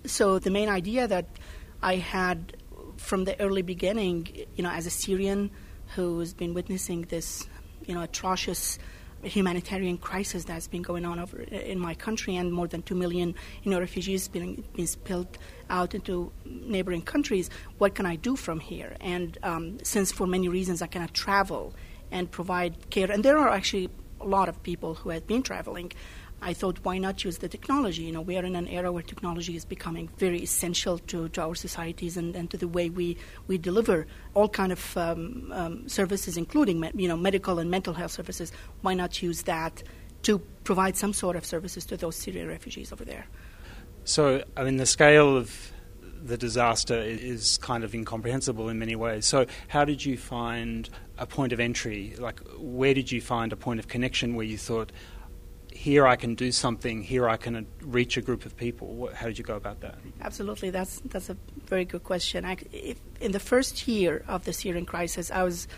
So the main idea that I had from the early beginning, as a Syrian who's been witnessing this, atrocious humanitarian crisis that's been going on over in my country, and more than 2 million refugees being spilled out into neighboring countries. What can I do from here? And since for many reasons I cannot travel and provide care, and there are actually a lot of people who have been traveling, I thought, why not use the technology? We are in an era where technology is becoming very essential to our societies and to the way we deliver all kind of services, including medical and mental health services. Why not use that to provide some sort of services to those Syrian refugees over there? So, the scale of the disaster is kind of incomprehensible in many ways. So how did you find a point of entry? Like, where did you find a point of connection where you thought, here I can do something, here I can reach a group of people? How did you go about that? Absolutely, that's a very good question. In the first year of the Syrian crisis, I was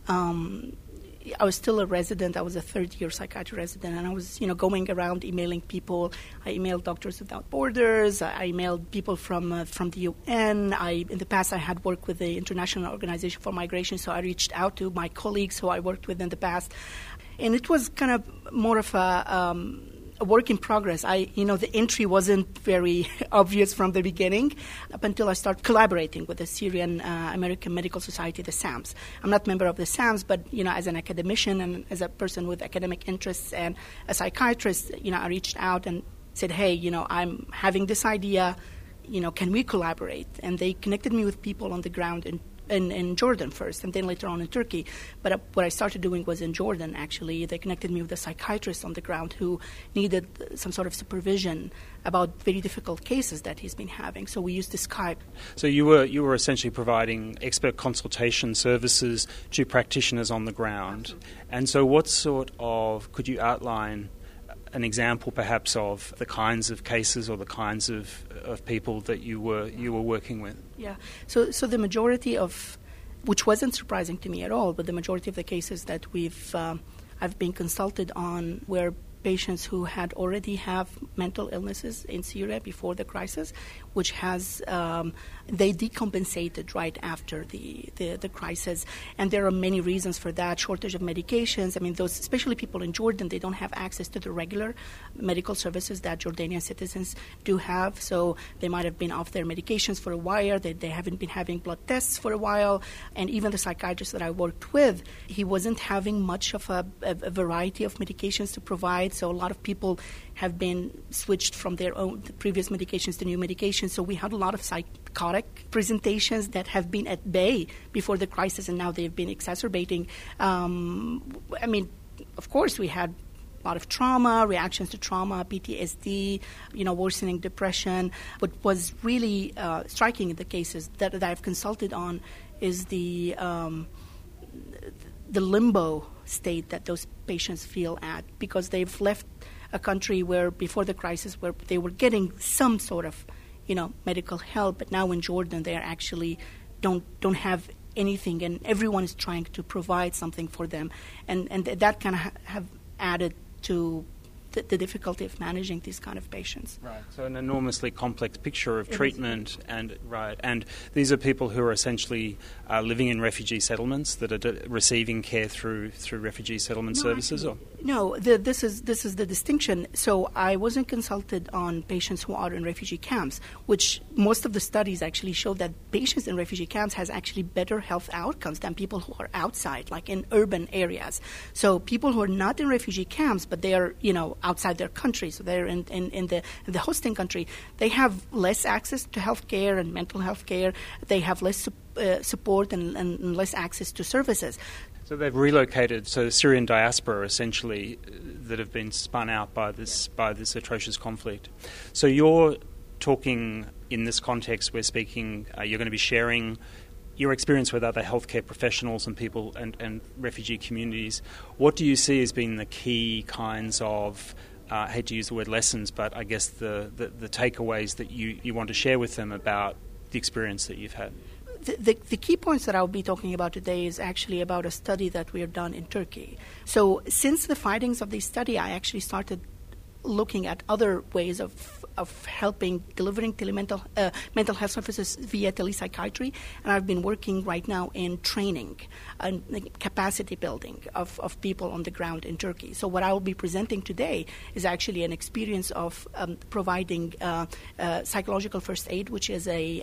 still a resident. I was a third-year psychiatry resident, and I was, going around emailing people. I emailed Doctors Without Borders. I emailed people from the UN. In the past, I had worked with the International Organization for Migration, so I reached out to my colleagues who I worked with in the past. And it was kind of more of a work in progress. The entry wasn't very obvious from the beginning up until I started collaborating with the Syrian American Medical Society, the SAMS. I'm not a member of the SAMS, but, as an academician and as a person with academic interests and a psychiatrist, I reached out and said, hey, I'm having this idea, can we collaborate? And they connected me with people on the ground in Jordan first, and then later on in Turkey. But what I started doing was in Jordan, actually. They connected me with a psychiatrist on the ground who needed some sort of supervision about very difficult cases that he's been having. So we used the Skype. So you were essentially providing expert consultation services to practitioners on the ground. Absolutely. And so what sort of, could you outline an example perhaps of the kinds of cases or the kinds of people that you were working with? Yeah. So the majority of, which wasn't surprising to me at all, but the majority of the cases that I've been consulted on were patients who had already have mental illnesses in Syria before the crisis, which has they decompensated right after the crisis, and there are many reasons for that. Shortage of medications. Those, especially people in Jordan, they don't have access to the regular medical services that Jordanian citizens do have. So they might have been off their medications for a while. They haven't been having blood tests for a while, and even the psychiatrist that I worked with, he wasn't having much of a variety of medications to provide. So a lot of people have been switched from their own previous medications to new medications. So we had a lot of psychotic presentations that have been at bay before the crisis, and now they've been exacerbating. Of course, we had a lot of trauma, reactions to trauma, PTSD, worsening depression. What was really striking in the cases that I've consulted on is the limbo state that those patients feel at, because they've left a country where before the crisis where they were getting some sort of medical help, but now in Jordan they are actually don't have anything, and everyone is trying to provide something for them, and that kind of have added to the difficulty of managing these kind of patients. Right. So an enormously complex picture of treatment, and these are people who are essentially living in refugee settlements that are receiving care through refugee settlement services. This is the distinction. So I wasn't consulted on patients who are in refugee camps, which most of the studies actually show that patients in refugee camps has actually better health outcomes than people who are outside, like in urban areas. So people who are not in refugee camps, but they are outside their country, so they're in the hosting country, they have less access to health care and mental health care. They have less support and less access to services. So they've relocated, so the Syrian diaspora essentially that have been spun out by this atrocious conflict. So you're talking in this context, we're speaking, you're going to be sharing your experience with other healthcare professionals and people and refugee communities. What do you see as being the key kinds of, I hate to use the word lessons, but I guess the takeaways that you want to share with them about the experience that you've had? The key points that I'll be talking about today is actually about a study that we have done in Turkey. So since the findings of this study, I actually started looking at other ways of delivering mental health services via telepsychiatry, and I've been working right now in training and capacity building of people on the ground in Turkey. So what I will be presenting today is actually an experience of providing psychological first aid, which is a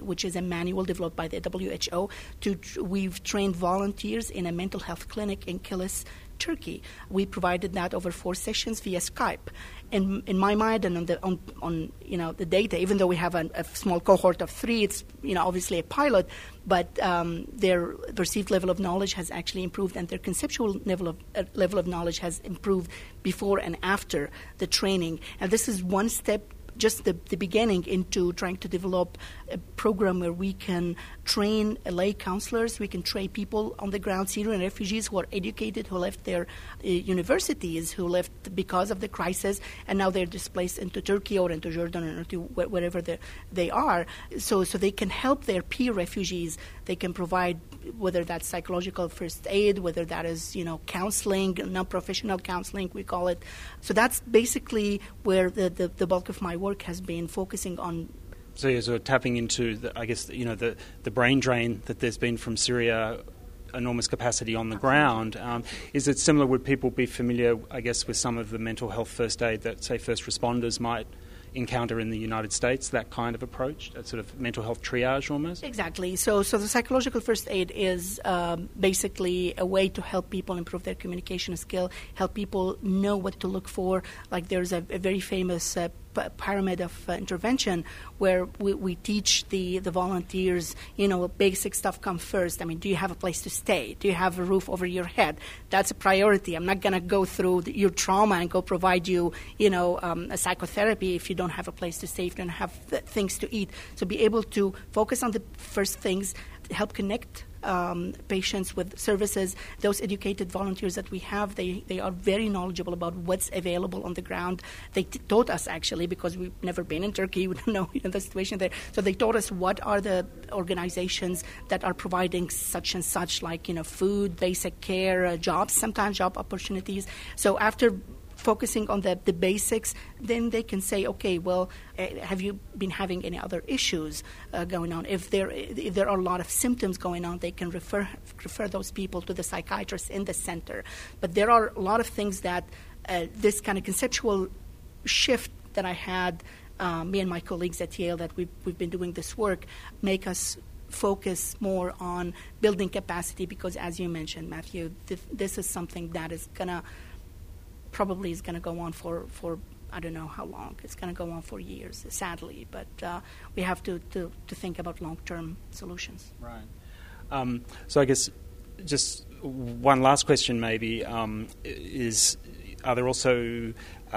manual developed by the WHO. We've trained volunteers in a mental health clinic in Kilis, Turkey. We provided that over 4 sessions via Skype. In my mind, and on the data, even though we have a small cohort of 3, it's obviously a pilot, but their perceived level of knowledge has actually improved, and their conceptual level of knowledge has improved before and after the training. And this is one step, just the beginning, into trying to develop a program where we can train lay counselors, we can train people on the ground, Syrian refugees who are educated, who left their universities, who left because of the crisis, and now they're displaced into Turkey or into Jordan or into wherever they are, so they can help their peer refugees. They can provide, whether that's psychological first aid, whether that is counseling, non-professional counseling, we call it. So that's basically where the bulk of my work has been focusing on. So you're sort of tapping into, the brain drain that there's been from Syria, enormous capacity on the ground. Is it similar? Would people be familiar, I guess, with some of the mental health first aid that, say, first responders might encounter in the United States, that kind of approach, that sort of mental health triage almost? Exactly. So the psychological first aid is basically a way to help people improve their communication skill, help people know what to look for. Like there's a very famous pyramid of intervention where we teach the volunteers, basic stuff comes first. I mean, do you have a place to stay? Do you have a roof over your head? That's a priority. I'm not going to go through your trauma and go provide you, a psychotherapy if you don't have a place to stay, if you don't have things to eat. So be able to focus on the first things, help connect patients with services. Those educated volunteers that we have, they are very knowledgeable about what's available on the ground. They taught us, actually, because we've never been in Turkey, we don't know the situation there. So they taught us what are the organizations that are providing such and such, like food, basic care, jobs, sometimes job opportunities. So after focusing on the basics, then they can say, okay, well, have you been having any other issues going on? If there are a lot of symptoms going on, they can refer those people to the psychiatrist in the center. But there are a lot of things that this kind of conceptual shift that I had, me and my colleagues at Yale, that we've been doing this work, make us focus more on building capacity, because as you mentioned, Matthew, this is something that is probably is going to go on for I don't know how long. It's going to go on for years, sadly. But we have to think about long-term solutions. Right. So I guess just one last question maybe is, are there also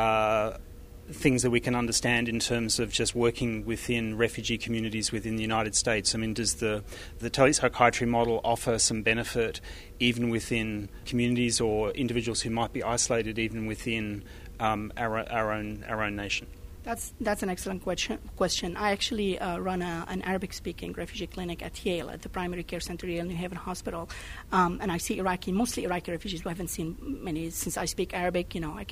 things that we can understand in terms of just working within refugee communities within the United States? I mean, does the telepsychiatry model offer some benefit even within communities or individuals who might be isolated even within our own nation? That's an excellent question. I actually run an Arabic-speaking refugee clinic at Yale, at the Primary Care Center, Yale New Haven Hospital, and I see mostly Iraqi refugees. We haven't seen many. Since I speak Arabic,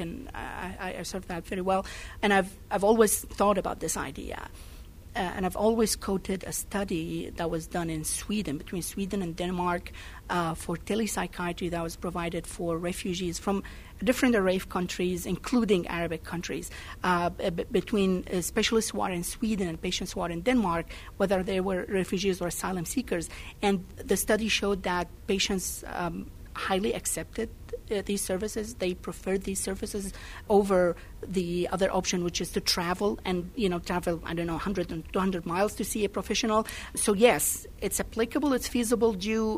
I serve that very well, and I've always thought about this idea. And I've always quoted a study that was done in Sweden, between Sweden and Denmark, for telepsychiatry that was provided for refugees from a different array of countries, including Arabic countries, between specialists who are in Sweden and patients who are in Denmark, whether they were refugees or asylum seekers. And the study showed that patients highly accepted these services. They preferred these services over the other option, which is to travel and, travel, 100 and 200 miles to see a professional. So, yes, it's applicable, it's feasible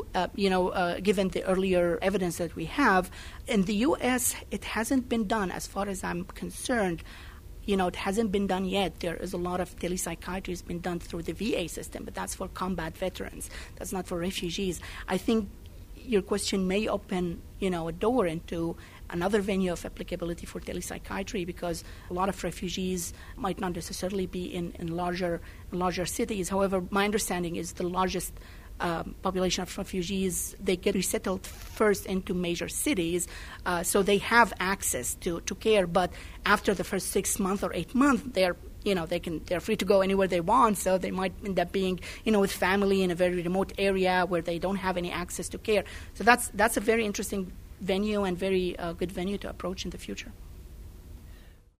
given the earlier evidence that we have. In the U.S., it hasn't been done, as far as I'm concerned. It hasn't been done yet. There is a lot of telepsychiatry has been done through the VA system, but that's for combat veterans. That's not for refugees. I think your question may open, a door into another venue of applicability for telepsychiatry, because a lot of refugees might not necessarily be in larger cities. However, my understanding is the largest population of refugees, they get resettled first into major cities, so they have access to care. But after the first 6 months or 8 months, they're free to go anywhere they want. So they might end up being, with family in a very remote area where they don't have any access to care. So that's a very interesting venue and very good venue to approach in the future.